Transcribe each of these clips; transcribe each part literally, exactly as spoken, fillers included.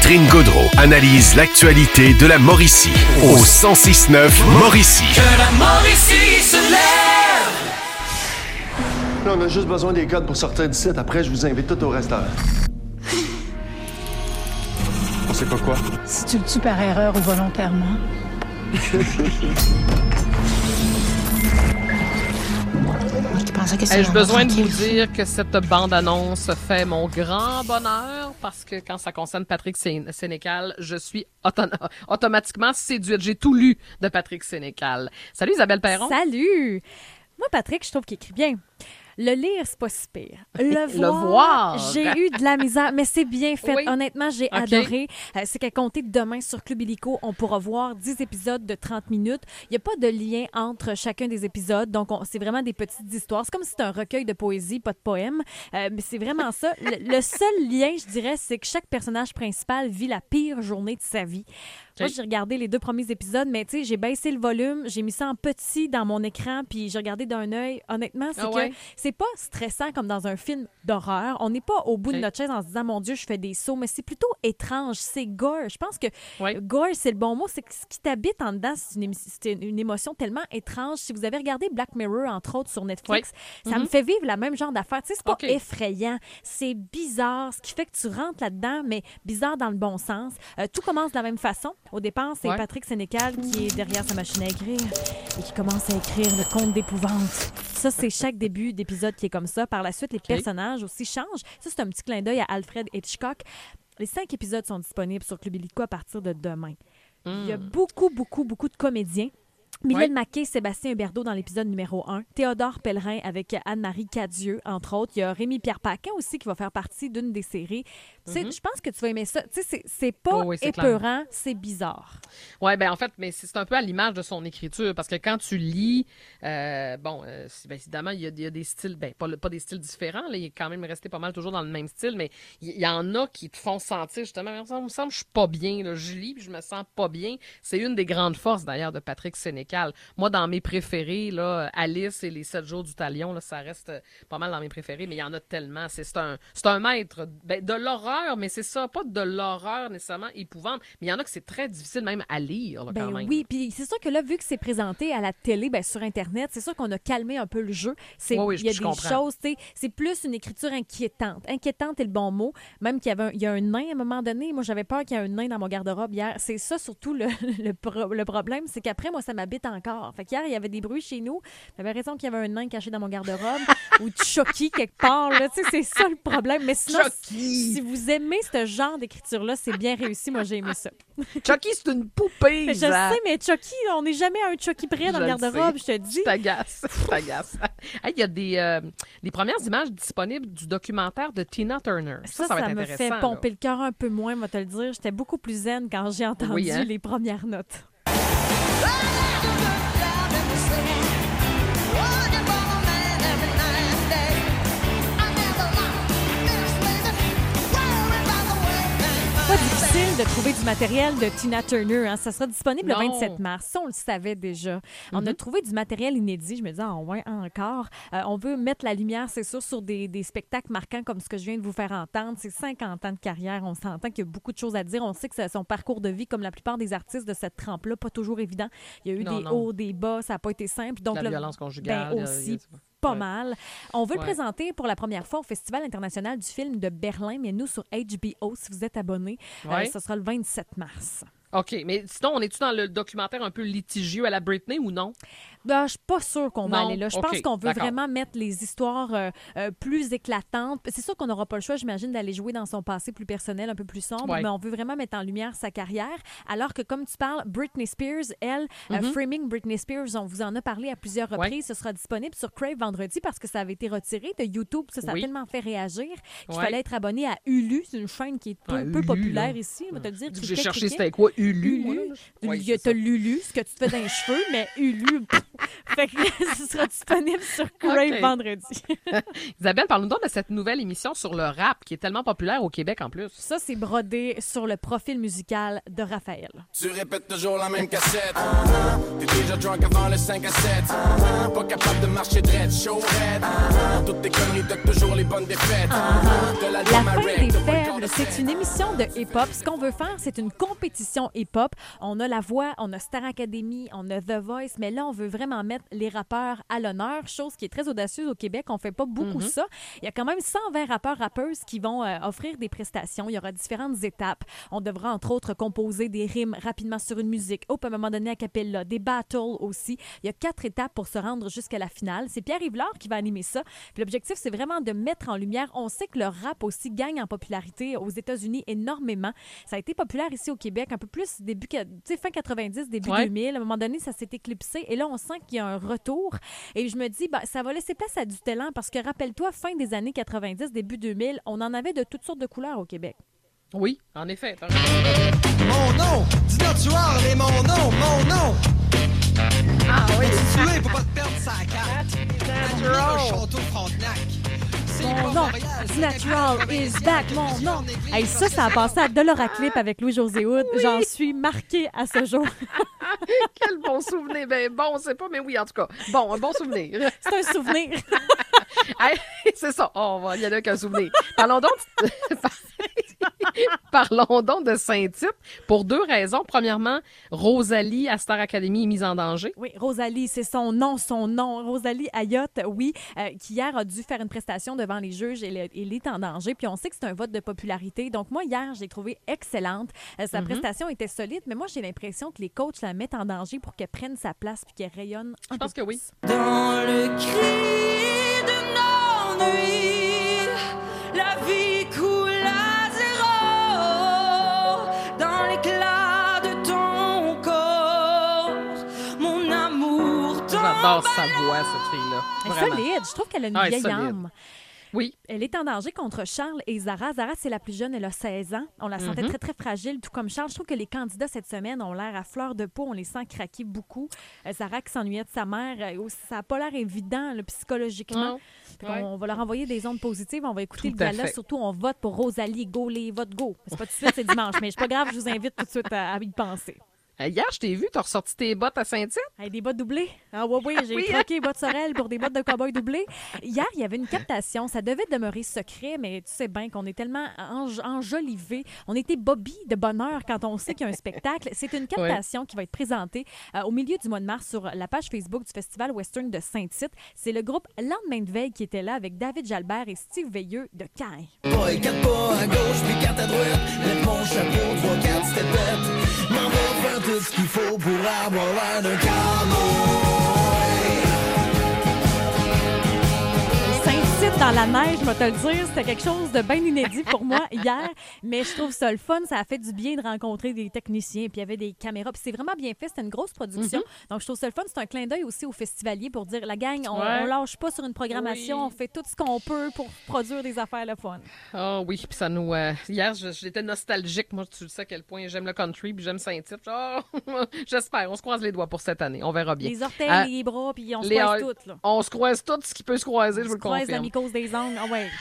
Catherine Gaudreau analyse l'actualité de la Mauricie au cent six neuf Mauricie. Que la Mauricie se lève! Là, on a juste besoin des codes pour sortir d'ici. Après, je vous invite tous au restaurant. On sait pas quoi. Si tu le tues par erreur ou volontairement. Ai-je besoin de vous dire que cette bande-annonce fait mon grand bonheur parce que quand ça concerne Patrick Sén- Sénécal, je suis auto- automatiquement séduite. J'ai tout lu de Patrick Sénécal. Salut Isabelle Perron. Salut! Moi, Patrick, je trouve qu'il écrit bien. Le lire, c'est pas si pire. Le voir, Le voir. j'ai eu de la misère, mais c'est bien fait. Oui. Honnêtement, j'ai OK. adoré. Euh, c'est qu'à compter demain sur Club Illico, on pourra voir dix épisodes de trente minutes. Il n'y a pas de lien entre chacun des épisodes, donc on- c'est vraiment des petites histoires. C'est comme si c'était un recueil de poésie, pas de poème, euh, mais c'est vraiment ça. Le, le seul lien, je dirais, c'est que chaque personnage principal vit la pire journée de sa vie. Moi, j'ai regardé les deux premiers épisodes, mais tu sais, j'ai baissé le volume, j'ai mis ça en petit dans mon écran, puis j'ai regardé d'un œil. Honnêtement, c'est Ah que ouais? c'est pas stressant comme dans un film d'horreur. On n'est pas au bout Ok. de notre chaise en se disant, mon Dieu, je fais des sauts, mais c'est plutôt étrange. C'est gore. Je pense que Ouais. gore, c'est le bon mot. C'est que ce qui t'habite en dedans, c'est une, émi- c'est une émotion tellement étrange. Si vous avez regardé Black Mirror, entre autres, sur Netflix, ça me fait vivre la même genre d'affaire. Tu sais, c'est pas Ok. effrayant. C'est bizarre, ce qui fait que tu rentres là-dedans, mais bizarre dans le bon sens. Euh, tout commence de la même façon. Au départ, c'est Ouais. Patrick Sénécal qui est derrière sa machine à écrire et qui commence à écrire le conte d'épouvante. Ça, c'est chaque début d'épisode qui est comme ça. Par la suite, les personnages aussi changent. Ça, c'est un petit clin d'œil à Alfred Hitchcock. Les cinq épisodes sont disponibles sur Club Illico à partir de demain. Il y a beaucoup, beaucoup, beaucoup de comédiens. Mylène Ouais. Maquet, Sébastien Huberdeau dans l'épisode numéro un. Théodore Pellerin avec Anne-Marie Cadieux, entre autres. Il y a Rémi-Pierre Paquin aussi qui va faire partie d'une des séries. Tu sais, je pense que tu vas aimer ça. Tu sais, c'est- c'est pas Oh oui, c'est épeurant, c'est bizarre. Ouais, ben en fait, mais c'est c'est un peu à l'image de son écriture parce que quand tu lis, euh, bon, euh, c'est- ben, évidemment, il y, a, il y a des styles, ben pas, le- pas des styles différents, là, il est quand même resté pas mal toujours dans le même style, mais il il y, en a qui te font sentir justement, ça me semble que je suis pas bien, là, je lis puis je me sens pas bien. C'est une des grandes forces d'ailleurs de Patrick Sénécal. Moi, dans mes préférés, là, Alice et les sept jours du Talion, là, ça reste euh, pas mal dans mes préférés, mais il y en a tellement. C'est c'est un, c'est un maître ben, de l'horreur, mais c'est ça, pas de l'horreur nécessairement épouvante, mais il y en a que c'est très difficile même à lire, là, Ben quand même. oui, puis c'est sûr que là, vu que c'est présenté à la télé, ben sur Internet, c'est sûr qu'on a calmé un peu le jeu. C'est, Oui, oui, il y a je des comprends. choses, tu sais, c'est plus une écriture inquiétante. Inquiétante est le bon mot. Même qu'il y avait un, il y a un nain à un moment donné. Moi, j'avais peur qu'il y ait un nain dans mon garde-robe hier. C'est ça surtout le, le, pro- le problème, c'est qu'après, moi, ça m'habite encore. Fait qu'hier, il y avait des bruits chez nous. J'avais raison qu'il y avait un nain caché dans mon garde-robe ou Chucky quelque part. Là. Tu sais, c'est ça le problème. Mais sinon, Chucky! si vous aimez ce genre d'écriture-là, c'est bien réussi. Moi, j'ai aimé ça. Chucky, c'est une poupée, Je Zach. sais, mais Chucky, on n'est jamais à un Chucky près dans Je le le garde-robe, je sais. te dis. T'agaces, t'agaces. Hey, il y a des, euh, des premières images disponibles du documentaire de Tina Turner. Ça, Ça, ça, va ça, être me intéressant. fait là. pomper le cœur un peu moins, moi te le dire. J'étais beaucoup plus zen quand j'ai entendu Oui, hein? les premières notes. Pas difficile de trouver du matériel de Tina Turner. Hein. Ça sera disponible Non. le vingt-sept mars. Ça, on le savait déjà. On a trouvé du matériel inédit. Je me dis, ah ouais, encore. Euh, on veut mettre la lumière, c'est sûr, sur des, des spectacles marquants comme ce que je viens de vous faire entendre. C'est cinquante ans de carrière. On s'entend qu'il y a beaucoup de choses à dire. On sait que c'est son parcours de vie, comme la plupart des artistes de cette trempe-là, pas toujours évident. Il y a eu Non, des non. hauts, des bas. Ça n'a pas été simple. Donc, La là, violence conjugale. ben, il y a- aussi. il y a- Pas Ouais. mal. On veut le Ouais. présenter pour la première fois au Festival international du film de Berlin, mais nous sur H B O, si vous êtes abonnés, Ouais. euh, ce sera le vingt-sept mars. OK, mais sinon, on est-tu dans le documentaire un peu litigieux à la Britney ou non? Ben, je suis pas sûre qu'on va Non? aller là. Je OK, pense qu'on veut d'accord. vraiment mettre les histoires euh, euh, plus éclatantes. C'est sûr qu'on n'aura pas le choix, j'imagine, d'aller jouer dans son passé plus personnel, un peu plus sombre, Ouais. mais on veut vraiment mettre en lumière sa carrière. Alors que, comme tu parles, Britney Spears, elle, euh, Mhm. Framing Britney Spears, on vous en a parlé à plusieurs Ouais. reprises. Ce sera disponible sur Crave vendredi parce que ça avait été retiré de YouTube. Ça, ça Oui. a tellement fait réagir qu'il Ouais. fallait être abonné à Hulu. C'est une chaîne qui est peu, Ah, peu Hulu, populaire là. ici. On va te le dire. J'ai cricket, cherché cricket. c'était quoi? Ulu? moi, Ulu. là? Ouais, Il y a- c'est T'as ça. Lulu, ce que tu te fais dans les cheveux, mais Hulu, pff, Fait que ce sera disponible sur Crave OK. vendredi. Isabelle, parle-nous donc de cette nouvelle émission sur le rap qui est tellement populaire au Québec en plus. Ça, c'est brodé sur le profil musical de Raphaël. Tu répètes toujours la même cassette. Uh-huh. T'es déjà drunk avant le cinq à sept. Uh-huh. Pas capable de marcher dread, show red. Uh-huh. Toutes tes conneries, t'as toujours les bonnes défaites. Uh-huh. De La fin des faibles, c'est une émission de hip-hop. Ce qu'on veut faire, c'est une compétition hip-hop. On a La Voix, on a Star Academy, on a The Voice, mais là, on veut vraiment mettre les rappeurs à l'honneur, chose qui est très audacieuse au Québec. On fait pas beaucoup Mm-hmm. ça. Il y a quand même cent vingt rappeurs, rappeuses qui vont euh, offrir des prestations. Il y aura différentes étapes. On devra, entre autres, composer des rimes rapidement sur une musique. Hop, à un moment donné, a cappella, des battles aussi. Il y a quatre étapes pour se rendre jusqu'à la finale. C'est Pierre Yvelard qui va animer ça. Puis l'objectif, c'est vraiment de mettre en lumière. On sait que le rap aussi gagne en popularité aux États-Unis énormément. Ça a été populaire ici au Québec, un peu plus début, tu sais, fin quatre-vingt-dix, début Ouais. deux mille. À un moment donné, ça s'est éclipsé. Et là, on sent qu'il y a un retour. Et je me dis, ben, ça va laisser place à du talent parce que rappelle-toi, fin des années quatre-vingt-dix, début deux mille, on en avait de toutes sortes de couleurs au Québec. Oui, en effet. t'as raison. Mon nom, du natural et mon nom, mon nom. Ah oui, Tué pour pas te perdre sa carte. Natural. Un château Frontenac. C'est Mon pas nom, Montréal, du c'est natural is quatre-vingt-dix back, ans, mon je nom. suis en église, Hey, ça, ça a passé à Dollar Clip avec Louis-José Hood. J'en suis marquée à ce jour. Quel bon souvenir. Ben bon, on sait pas, mais oui, en tout cas. Bon, un bon souvenir. C'est un souvenir. Hey, c'est ça. Oh, on va- il y en a qu'un souvenir. Parlons donc, Parlons donc de Saint-Tite pour deux raisons. Premièrement, Rosalie à Star Academy est mise en danger. Oui, Rosalie, c'est son nom, son nom. Rosalie Ayotte, oui, euh, qui hier a dû faire une prestation devant les juges et elle, elle est en danger. Puis on sait que c'est un vote de popularité. Donc moi, hier, je l'ai trouvée excellente. Euh, sa Mhm. prestation était solide, mais moi, j'ai l'impression que les coachs la mettent en danger pour qu'elle prenne sa place puis qu'elle rayonne un Je pense peu que oui. plus. Dans le cri de nos nuits, la vie coule à zéro. Dans l'éclat de ton corps, mon amour J'adore tombe sa à voix, cette fille-là. Elle est Vraiment. solide. Je trouve qu'elle a une Ah, elle est vieille solide. âme. Oui. Elle est en danger contre Charles et Zara. Zara, c'est la plus jeune, elle a seize ans. On la sentait Mhm. très, très fragile, tout comme Charles. Je trouve que les candidats cette semaine ont l'air à fleur de peau. On les sent craquer beaucoup. Euh, Zara qui s'ennuyait de sa mère, euh, ça n'a pas l'air évident là, psychologiquement. Non. Fait Ouais. On va leur envoyer des ondes positives. On va écouter Tout le à gala. fait. Surtout, on vote pour Rosalie. Go, les votes, go. C'est pas tout de suite, c'est dimanche, mais c'est pas grave. Je vous invite tout de suite à, à y penser. Euh, Hier, je t'ai vu, t'as ressorti tes bottes à Saint-Tite. Hey, des bottes doublées. Ah oui, oui, j'ai Oui, hein? troqué les bottes Sorel pour des bottes de cow-boy doublées. Hier, il y avait une captation. Ça devait demeurer secret, mais tu sais bien qu'on est tellement enj- enjolivés. On était Bobby de bonheur quand on sait qu'il y a un spectacle. C'est une captation qui va être présentée euh, au milieu du mois de mars sur la page Facebook du Festival Western de Saint-Tite. C'est le groupe Lendemain de veille qui était là avec David Jalbert et Steve Veilleux de Caen. Pas quatre pas à gauche puis quatre à droite. Lève mon chapeau, trois, quatre, stepettes. M'en va faire tout ce qu'il faut pour avoir l'air d'un cowboy. Saint-Tite dans la neige, je vais te le dire, c'était quelque chose de bien inédit pour moi hier, mais je trouve ça le fun, ça a fait du bien de rencontrer des techniciens, puis il y avait des caméras, puis c'est vraiment bien fait, c'était une grosse production, Mm-hmm. donc je trouve ça le fun, c'est un clin d'œil aussi aux festivaliers pour dire, la gang, on, Ouais. on lâche pas sur une programmation, Oui. on fait tout ce qu'on peut pour produire des affaires le fun. Ah oui, puis ça nous... euh, hier, je- j'étais nostalgique. Moi, tu sais à quel point j'aime le country, puis j'aime Saint-Tite. Oh, j'espère. On se croise les doigts pour cette année. On verra bien. Les orteils, Ah, les bras, puis on se les- croise toutes, là. On se croise tout ce qui peut se croiser, je vous On le se croise la confirme. mycose des ongles, ah ouais.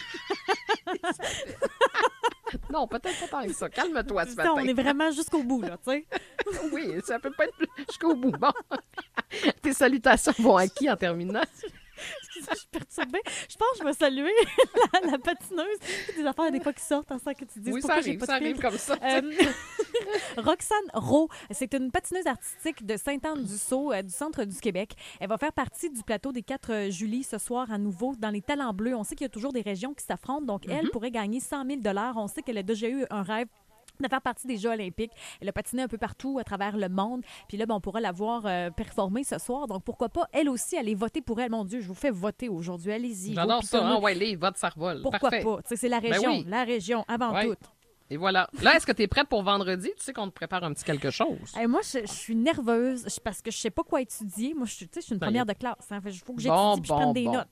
Non, peut-être pas tant que ça. Calme-toi ce Ça, matin. on est vraiment jusqu'au bout, là, tu sais. Oui, ça peut pas être plus- jusqu'au bout. Bon. Tes salutations vont à qui en terminant? Excusez, je suis perturbée. Je pense que je vais saluer la, la patineuse. Des affaires des fois qui sortent en que tu dis Oui, ça pourquoi j'ai arrive, pas de ça arrive filtre. comme ça. Euh, Roxane Rowe, c'est une patineuse artistique de Sainte-Anne-du-Sault, euh, du centre du Québec. Elle va faire partie du plateau des quatre euh, juillet ce soir à nouveau dans les Talents Bleus. On sait qu'il y a toujours des régions qui s'affrontent, donc elle pourrait gagner cent mille dollars. On sait qu'elle a déjà eu un rêve de faire partie des Jeux olympiques. Elle a patiné un peu partout à travers le monde. Puis là, ben, on pourra la voir euh, performer ce soir. Donc, pourquoi pas, elle aussi, aller voter pour elle. Mon Dieu, je vous fais voter aujourd'hui. Allez-y. J'adore go, ça. pitonnez. Ah ouais, les votes, ça revole. Pourquoi Parfait. pas? Tu sais, c'est la Ben région. oui. La région, avant Ouais. tout. Et voilà. Là, est-ce que tu es prête pour vendredi? Tu sais qu'on te prépare un petit quelque chose. Hey, moi, je, je suis nerveuse je- parce que je sais pas quoi étudier. Moi, je, suis- tu sais, je suis une Ben, première y a- de classe. Il faut que j'étudie Bon, puis je bon, prenne des bon. notes.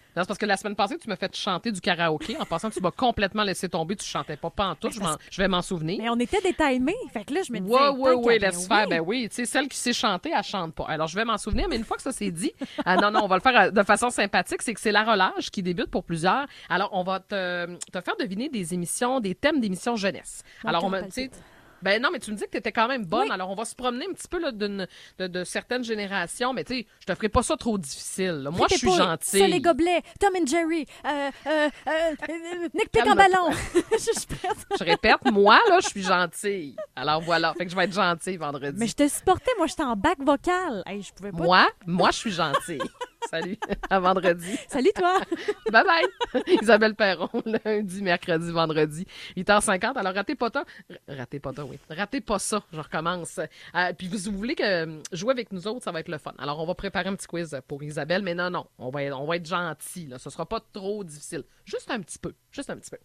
Non, c'est parce que la semaine passée, tu m'as fait chanter du karaoké. En passant, tu m'as complètement laissé tomber. Tu chantais pas pantoute. Je, m'en- je vais m'en souvenir. Mais on était détimés. Fait que là, je me disais. Oui, tant oui, oui, qu'à- laisse ben faire. Ben oui, tu sais, celle qui sait chanter, elle chante pas. Alors, je vais m'en souvenir, mais une fois que ça c'est dit, ah, non, non, on va le faire euh, de façon sympathique, c'est que c'est la relâche qui débute pour plusieurs. Alors, on va te, te faire deviner des émissions, des thèmes d'émissions jeunesse. Mon Alors, on cœur me, tu sais, palpite. ben non, mais tu me dis que tu étais quand même bonne. Oui. Alors, on va se promener un petit peu là, d'une- de, de certaines générations, mais tu sais, je te ferai pas ça trop difficile. là. Moi, je suis Frites et poules, gentille. Sol et gobelets, Tom and Jerry, euh, euh, euh, euh, Nick Pick en Calme-toi. ballon. Je suis prête. Je répète, moi, là, je suis gentille. Alors, voilà. Fait que je vais être gentille vendredi. Mais je te supportais, moi, j'étais en bac vocal. Hey, je pouvais pas. Moi, moi, je suis gentille. Salut. À vendredi. Salut, toi. Bye bye! Isabelle Perron, lundi, mercredi, vendredi, huit heures cinquante. Alors, ratez pas ça. Ratez pas ça, oui. Ratez pas ça. Je recommence. Euh, puis, vous, vous voulez que euh, jouer avec nous autres, ça va être le fun. Alors, on va préparer un petit quiz pour Isabelle, mais non, non. On va, on va être gentil, là. Ce sera pas trop difficile. Juste un petit peu. Juste un petit peu.